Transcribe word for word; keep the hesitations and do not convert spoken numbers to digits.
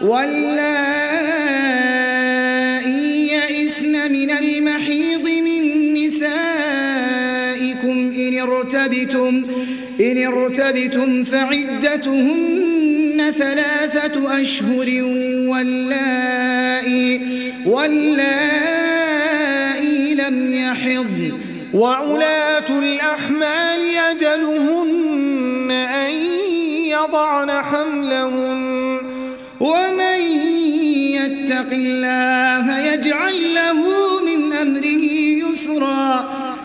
واللائي يئسن من المحيض من نسائكم إن ارتبتم, إن ارتبتم فعدتهن ثلاثة أشهر واللائي, واللائي لم يحضن وعلاة الأحمال أجلهن أن يضعن حملهن ومن يتق الله يجعل له من أمره يسرا